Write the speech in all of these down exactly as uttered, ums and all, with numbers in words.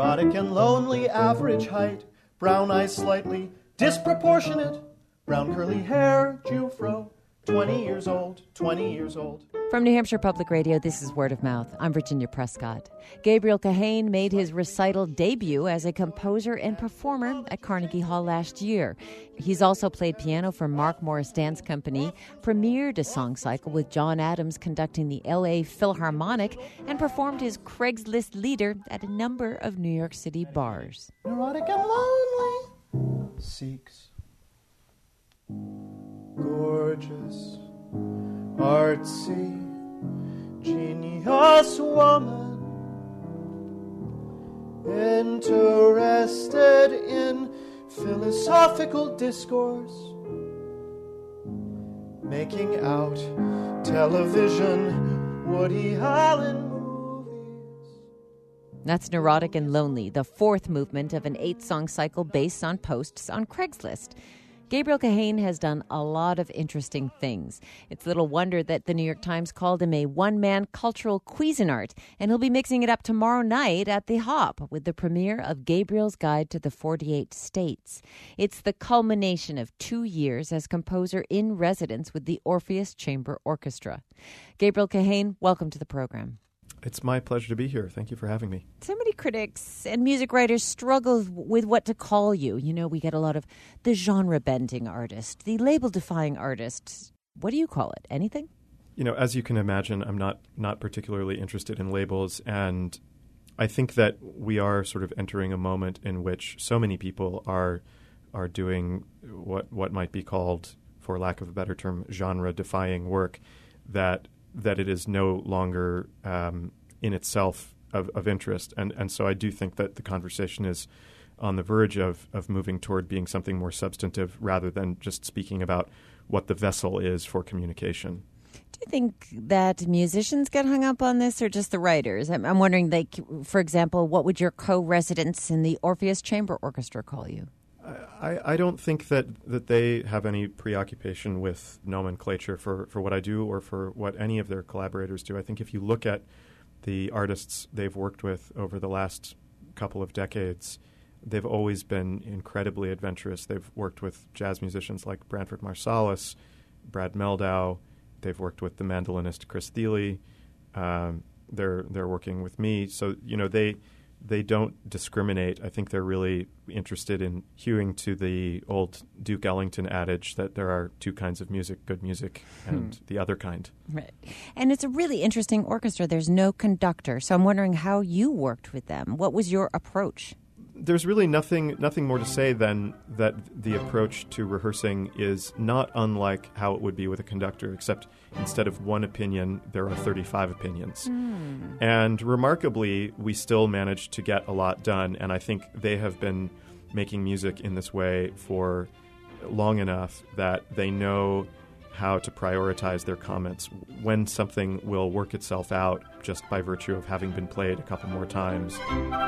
Neurotic and lonely, average height, brown eyes slightly disproportionate, brown curly hair, Jufro, twenty years old, twenty years old. From New Hampshire Public Radio, this is Word of Mouth. I'm Virginia Prescott. Gabriel Kahane made his recital debut as a composer and performer at Carnegie Hall last year. He's also played piano for Mark Morris Dance Company, premiered a song cycle with John Adams conducting the L A Philharmonic, and performed his Craigslist Leader at a number of New York City bars. Neurotic and lonely seeks gorgeous, artsy, genius woman, interested in philosophical discourse, making out television, Woody Allen movies. That's Neurotic and Lonely, the fourth movement of an eight-song cycle based on posts on Craigslist. Gabriel Kahane has done a lot of interesting things. It's little wonder that the New York Times called him a one-man cultural Cuisinart, and he'll be mixing it up tomorrow night at the Hop with the premiere of Gabriel's Guide to the forty-eight States. It's the culmination of two years as composer in residence with the Orpheus Chamber Orchestra. Gabriel Kahane, welcome to the program. It's my pleasure to be here. Thank you for having me. So many critics and music writers struggle with what to call you. You know, we get a lot of the genre-bending artist, the label-defying artist. What do you call it? Anything? You know, as you can imagine, I'm not, not particularly interested in labels, and I think that we are sort of entering a moment in which so many people are are doing what what might be called, for lack of a better term, genre-defying work, that that it is no longer um, in itself of, of interest. And and so I do think that the conversation is on the verge of, of moving toward being something more substantive rather than just speaking about what the vessel is for communication. Do you think that musicians get hung up on this or just the writers? I'm, I'm wondering, like, for example, what would your co-residents in the Orpheus Chamber Orchestra call you? I, I don't think that, that they have any preoccupation with nomenclature for, for what I do or for what any of their collaborators do. I think if you look at the artists they've worked with over the last couple of decades, they've always been incredibly adventurous. They've worked with jazz musicians like Branford Marsalis, Brad Meldau. They've worked with the mandolinist Chris Thile. Um, they're they're working with me. So, you know, they... They don't discriminate. I think they're really interested in hewing to the old Duke Ellington adage that there are two kinds of music, good music and hmm. the other kind. Right. And it's a really interesting orchestra. There's no conductor. So I'm wondering how you worked with them. What was your approach? There's really nothing nothing more to say than that the approach to rehearsing is not unlike how it would be with a conductor, except instead of one opinion, there are thirty-five opinions. Mm. And remarkably, we still manage to get a lot done, and I think they have been making music in this way for long enough that they know how to prioritize their comments, when something will work itself out just by virtue of having been played a couple more times.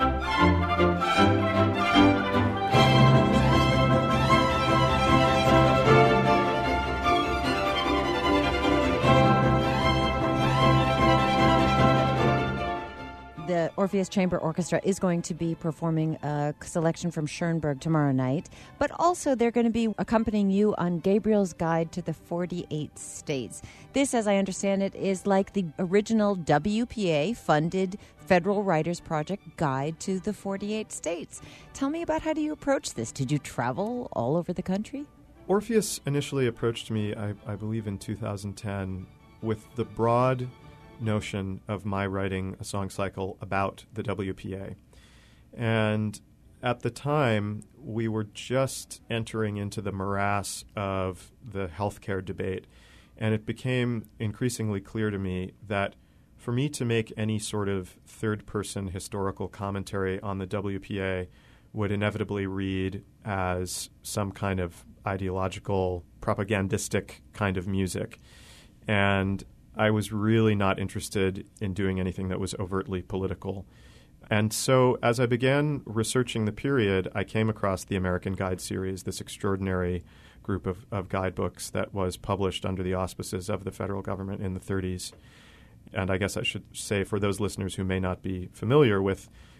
The Orpheus Chamber Orchestra is going to be performing a selection from Schoenberg tomorrow night, but also they're going to be accompanying you on Gabriel's Guide to the forty-eight States. This, as I understand it, is like the original W P A-funded Federal Writers Project Guide to the forty-eight States. Tell me about how do you approach this? Did you travel all over the country? Orpheus initially approached me, I, I believe, in two thousand ten with the broad notion of my writing a song cycle about the W P A. And at the time, we were just entering into the morass of the healthcare debate, and it became increasingly clear to me that for me to make any sort of third-person historical commentary on the W P A would inevitably read as some kind of ideological, propagandistic kind of music. And I was really not interested in doing anything that was overtly political. And so as I began researching the period, I came across the American Guide series, this extraordinary group of, of guidebooks that was published under the auspices of the federal government in the thirties. And I guess I should say, for those listeners who may not be familiar with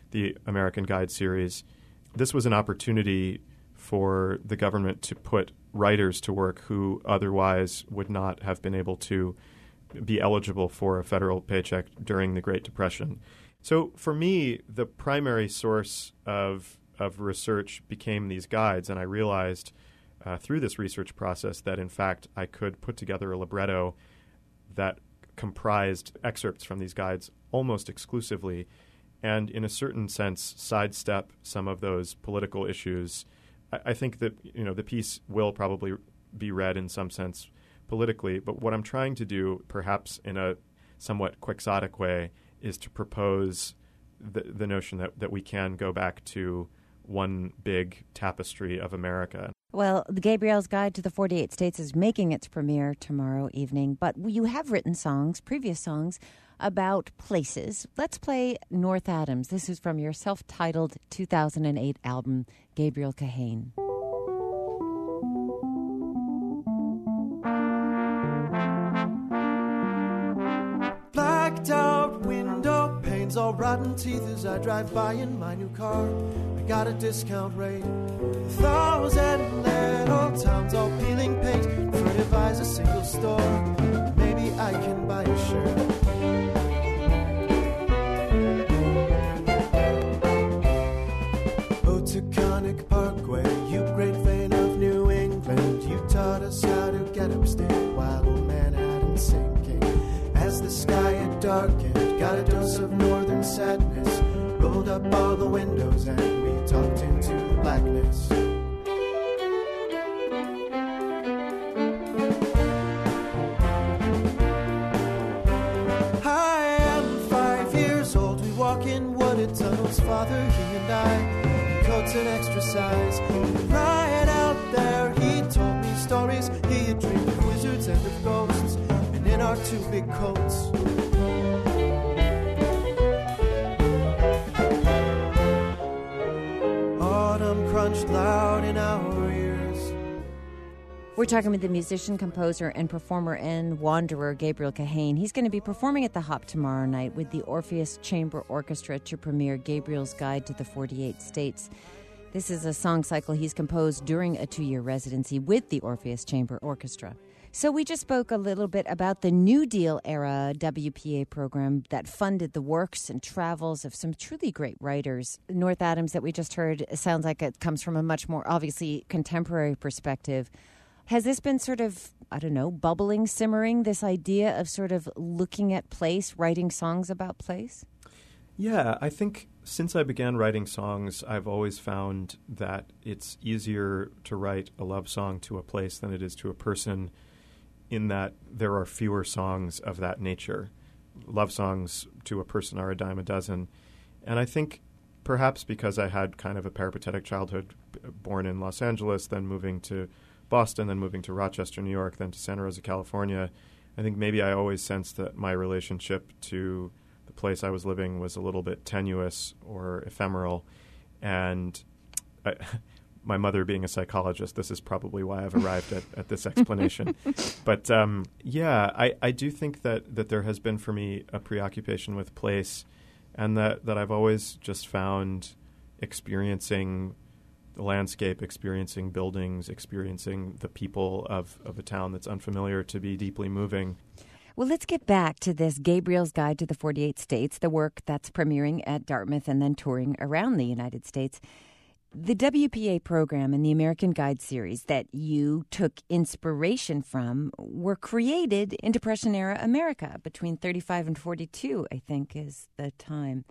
the American Guide series, this was an opportunity for the government to put writers to work who otherwise would not have been able to be eligible for a federal paycheck during the Great Depression. So for me, the primary source of of research became these guides, and I realized uh, through this research process that, in fact, I could put together a libretto that comprised excerpts from these guides almost exclusively, and in a certain sense sidestep some of those political issues. I, I think that, you know, the piece will probably be read in some sense politically, but what I'm trying to do, perhaps in a somewhat quixotic way, is to propose the, the notion that, that we can go back to one big tapestry of America. Well, the Gabriel's Guide to the forty-eight States is making its premiere tomorrow evening, but you have written songs, previous songs, about places. Let's play North Adams. This is from your self-titled two thousand eight album, Gabriel Kahane. Blacked out window panes, all rotten teeth as I drive by in my new car. I got a discount rate. A thousand little towns, all peeling paint. Furtive eyes, a single store. Maybe I can buy a shirt. Oh, Taconic Parkway, you great vein of New England. You taught us how to get upstate while old Manhattan's sinking. As the sky had darkened, got a dose of northern sadness. Rolled up all the windows and we talked into the blackness. I am five years old. We walk in wooded tunnels, father, he and I, coats an extra size. Right out there, he told me stories. He had dreamed of wizards and of ghosts, and in our two big coats. Crunched loud in our ears. We're talking with the musician, composer, and performer and wanderer Gabriel Kahane. He's going to be performing at the Hop tomorrow night with the Orpheus Chamber Orchestra to premiere Gabriel's Guide to the forty-eight States. This is a song cycle he's composed during a two-year residency with the Orpheus Chamber Orchestra. So we just spoke a little bit about the New Deal era W P A program that funded the works and travels of some truly great writers. North Adams that we just heard sounds like it comes from a much more obviously contemporary perspective. Has this been sort of, I don't know, bubbling, simmering, this idea of sort of looking at place, writing songs about place? Yeah, I think since I began writing songs, I've always found that it's easier to write a love song to a place than it is to a person, in that there are fewer songs of that nature. Love songs to a person are a dime a dozen. And I think perhaps because I had kind of a peripatetic childhood, born in Los Angeles, then moving to Boston, then moving to Rochester, New York, then to Santa Rosa, California, I think maybe I always sensed that my relationship to the place I was living was a little bit tenuous or ephemeral. And I, my mother being a psychologist, this is probably why I've arrived at, at this explanation. But um, yeah, I, I do think that, that there has been for me a preoccupation with place, and that, that I've always just found experiencing the landscape, experiencing buildings, experiencing the people of, of a town that's unfamiliar to be deeply moving. Well, let's get back to this Gabriel's Guide to the forty-eight States, the work that's premiering at Dartmouth and then touring around the United States. The W P A program and the American Guide series that you took inspiration from were created in Depression-era America between thirty-five and forty-two, I think, is the time.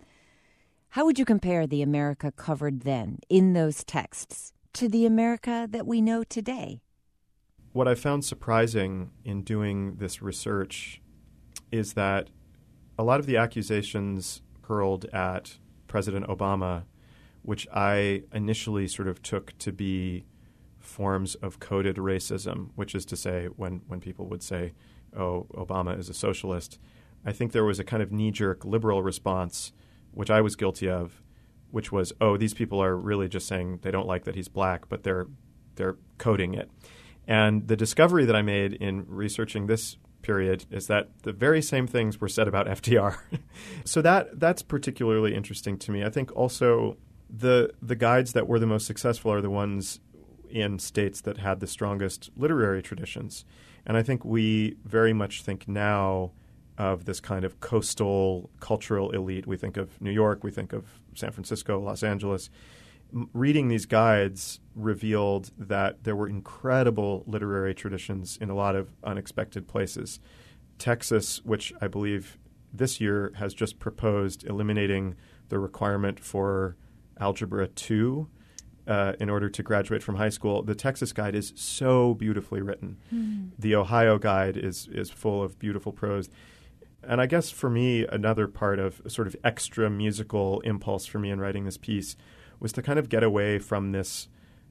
How would you compare the America covered then in those texts to the America that we know today? What I found surprising in doing this research is that a lot of the accusations hurled at President Obama, which I initially sort of took to be forms of coded racism, which is to say when, when people would say, oh, Obama is a socialist, I think there was a kind of knee-jerk liberal response, which I was guilty of, which was, oh, these people are really just saying they don't like that he's black, but they're they're coding it. And the discovery that I made in researching this period is that the very same things were said about F D R. So that that's particularly interesting to me. I think also the the guides that were the most successful are the ones in states that had the strongest literary traditions. And I think we very much think now of this kind of coastal cultural elite. We think of New York, we think of San Francisco, Los Angeles. M- reading these guides revealed that there were incredible literary traditions in a lot of unexpected places. Texas, which I believe this year has just proposed eliminating the requirement for Algebra two uh, in order to graduate from high school. The Texas guide is so beautifully written. Mm. The Ohio guide is is full of beautiful prose. And I guess for me, another part of sort of extra musical impulse for me in writing this piece was to kind of get away from this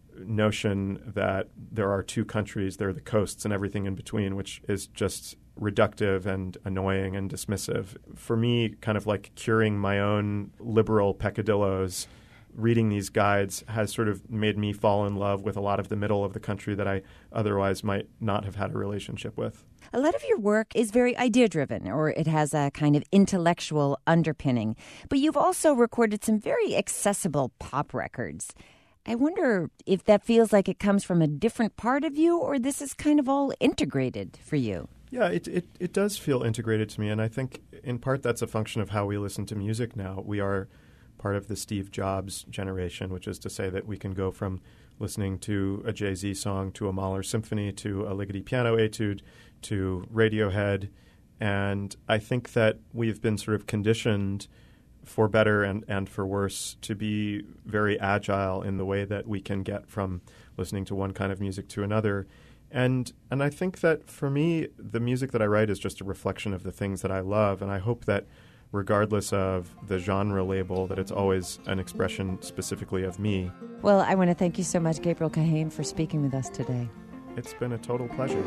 notion that there are two countries, there are the coasts and everything in between, which is just reductive and annoying and dismissive. For me, kind of like curing my own liberal peccadillos, reading these guides has sort of made me fall in love with a lot of the middle of the country that I otherwise might not have had a relationship with. A lot of your work is very idea-driven, or it has a kind of intellectual underpinning. But you've also recorded some very accessible pop records. I wonder if that feels like it comes from a different part of you, or this is kind of all integrated for you. Yeah, it, it, it does feel integrated to me, and I think in part that's a function of how we listen to music now. We are part of the Steve Jobs generation, which is to say that we can go from listening to a Jay-Z song to a Mahler symphony to a Ligeti piano etude to Radiohead. And I think that we've been sort of conditioned, for better and, and for worse, to be very agile in the way that we can get from listening to one kind of music to another. And and I think that for me, the music that I write is just a reflection of the things that I love. And I hope that regardless of the genre label, that it's always an expression specifically of me. Well, I want to thank you so much, Gabriel Kahane, for speaking with us today. It's been a total pleasure.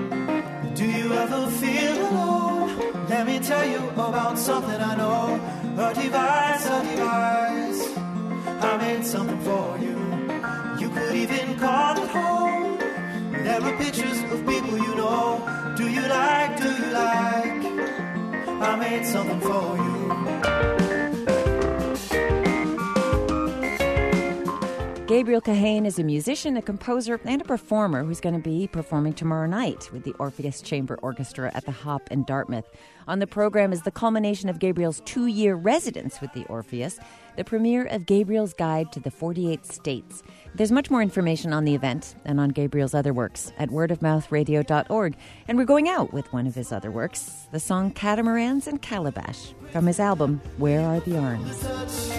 Do you ever feel alone? Let me tell you about something I know. A device, a device. I made something for you. You could even call it home. There are pictures of people you know. Do you like, do you like? I made something for you. Gabriel Kahane is a musician, a composer, and a performer who's going to be performing tomorrow night with the Orpheus Chamber Orchestra at the Hop in Dartmouth. On the program is the culmination of Gabriel's two-year residence with the Orpheus, the premiere of Gabriel's Guide to the forty-eight States. There's much more information on the event and on Gabriel's other works at word of mouth radio dot org. And we're going out with one of his other works, the song Catamarans and Calabash, from his album, Where Are the Arms?